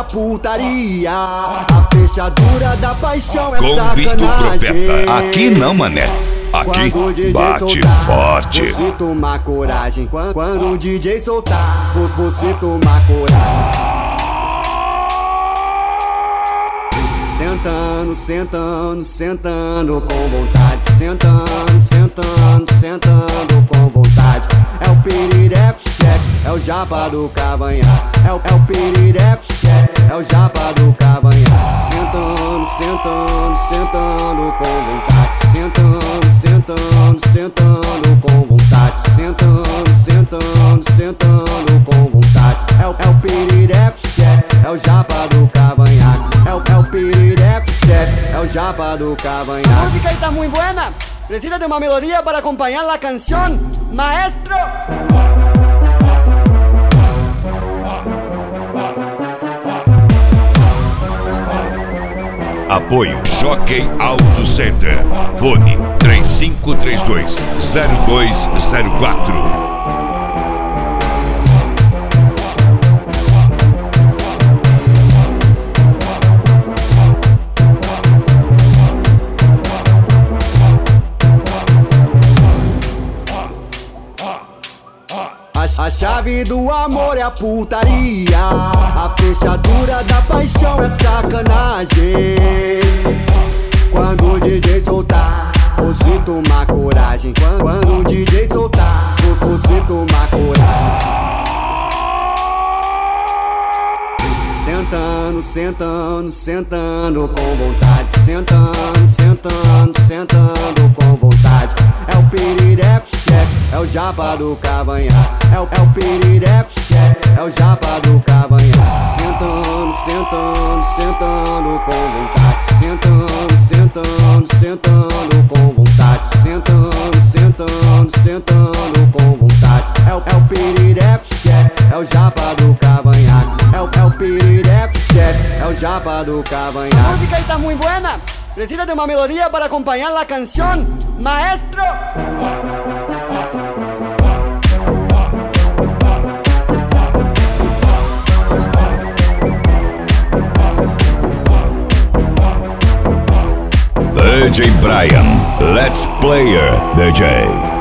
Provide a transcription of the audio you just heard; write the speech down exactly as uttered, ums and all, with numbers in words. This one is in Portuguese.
a putaria. A fechadura da paixão é Convite do sacanagem. Profeta. Aqui não, mané. Aqui bate forte. Você tomar coragem. Quando, quando o D J soltar, você tomar coragem. Sentando, sentando, sentando com vontade. Sentando, sentando, sentando com vontade. É o pirireco cheque, é o japa do cavanhaque. É o, é o pirireco cheque, é o japa do cavanhaque. Sentando, sentando, sentando com vontade. Sentando, sentando, sentando com vontade. Sentando, sentando, sentando com vontade. É o, é o pirireco cheque, é o japa do cavanhaque. É o, é o pirireco cheque, é o japa do cavanhaque. La música está muy buena. Precisa de una melodía para acompañar la canción. Maestro. Apoio Jockey Auto Center. Fone três cinco três dois, zero dois zero quatro. A chave do amor é a putaria. A fechadura da paixão é sacanagem. Quando o D J soltar, você tomar coragem. Quando, quando o D J soltar, você tomar coragem. Sentando, sentando, sentando com vontade. Sentando, sentando, sentando com vontade. É o pirireco cheque, é o japa do cavanhaque. É o, é o pirireco cheque, é o japa do cavanhaque. Sentando, sentando, sentando com vontade. Sentando, sentando, sentando com vontade. Sentando, sentando, sentando com vontade. É o, é o pirireco cheque, é o japa do cavanhaque. É o, é o pirireco cheque, é o japa do cavanhaque. La música está muy buena. Precisa de una melodía para acompañar la canción. Maestro. D J Brian, Let's Player D J.